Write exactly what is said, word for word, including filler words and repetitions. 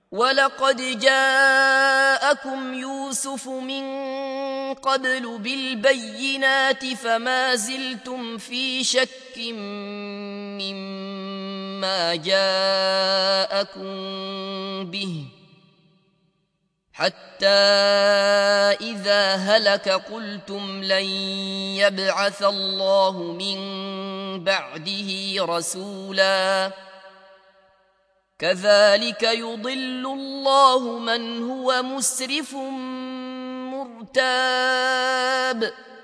ولقد جاءكم يوسف من قبل بالبينات فما زلتم في شك مما جاءكم به حتى إذا هلك قلتم لن يبعث الله من بعده رسولا كذلك يضل الله من هو مسرف مرتاب